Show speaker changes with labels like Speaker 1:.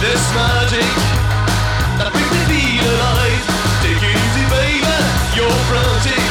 Speaker 1: This magic that brings me feel alive. Take it easy, baby, you're frantic.